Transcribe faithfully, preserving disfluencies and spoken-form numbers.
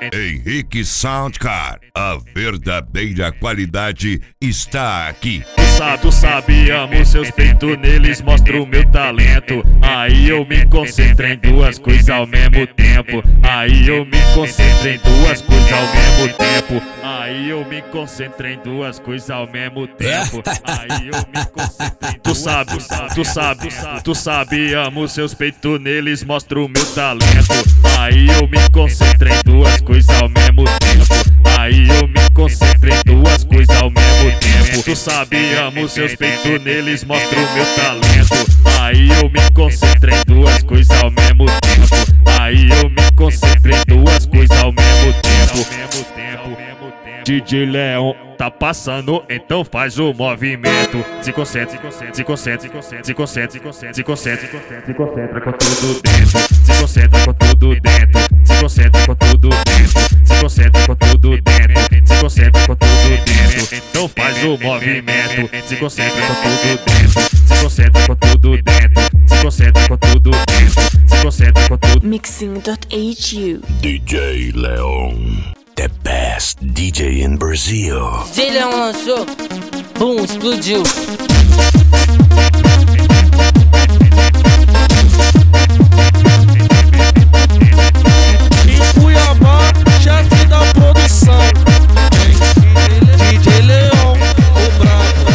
Henrique Soundcard, a verdadeira qualidade está aqui. Tu sabe, tu sabe, amo seus peitos, neles mostro o meu talento. Aí eu me concentro em duas coisas ao mesmo tempo. Aí eu me concentro em duas coisas ao mesmo tempo. Aí eu me concentro em duas coisas ao mesmo tempo. Aí eu me concentro em duas. Tu sabe, tu sabe, tu sabe, tu sabe, tu sabe, amo seus peitos, neles mostro o meu talento. Aí eu me concentro em duas coisas ao mesmo tempo. Aí eu me concentro em duas coisas ao mesmo tempo. Tu sabe, amo seus peitos, neles mostro o meu talento. Aí eu me concentro em duas coisas ao mesmo tempo. Aí eu me concentro em duas coisas ao mesmo tempo. D J Leon tá passando, então faz o movimento. Se concentra, se concentra, se concentra, se concentra, se concentra, se concentra, se concentra, se concentra com tudo dentro. Se concentra com tudo dentro. Se concentra com tudo dentro. Se concentra com tudo dentro. Se concentra com tudo dentro. Então faz o movimento. Se concentra com tudo dentro. Se concentra com tudo dentro. Se concentra com tudo dentro. Se concentra com tudo. Mixing dot H U D J Leon, the best D J in Brazil. D J Leon lançou, boom, explodiu. Em Cuiabá, chefe da produção. D J Leon, o brabo.